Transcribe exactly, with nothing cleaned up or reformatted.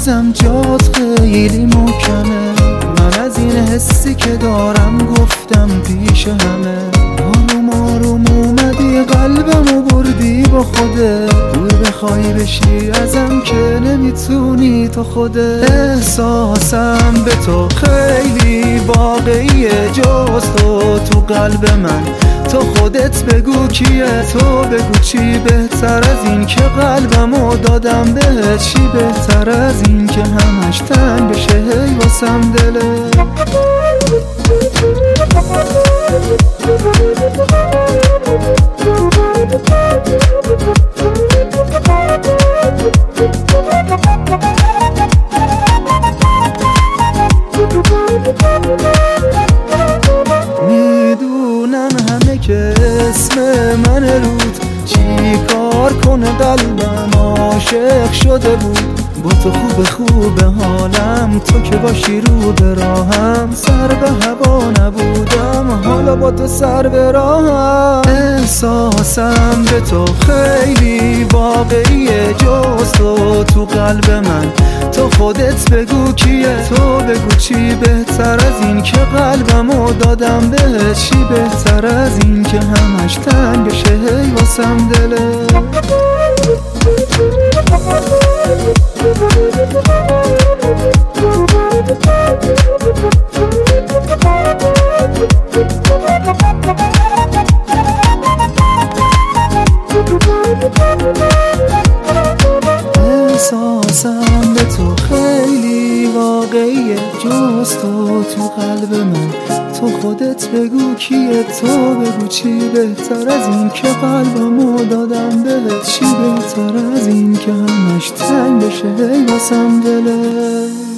هنوزم جات خیلی محکمه. من از این حسی که دارم گفتم پیش همه. آروم آروم اومدی قلبمو بردی با خوده. دور بخوای بشی ازم که نمیتونی تو خوده. احساسم به تو خیلی واقعیه، جز تو تو قلب من. تو خودت بگو کیه، تو بگو چی بهتر از این که قلبمو دادم بهت. چی بهتر از این که همش تنگ بشه هی واسم دله. میدونم همه که اسم من رود، چی کار کنه قلبم عاشق شده بود. با تو خوب خوب حالم، تو که باشی رو به راهم. سر به هوا نبودم، حالا با تو سر به راهم. احساسم به تو خیلی واقعیه، جز تو تو قلب من. تو خودت بگو کیه، تو بگو چی بهتر از این که قلبمو دادم بهت. چی بهتر از این که همش تنگ بشه هی واسم دله. احساسم به تو خیلی واقعیه، جز تو تو قلب من. تو خودت بگو کیه، تو بگو چی بهتر از این که قلبمو دادم بهت. چی بهتر از این که همش تنگ بشه هی واسم دله.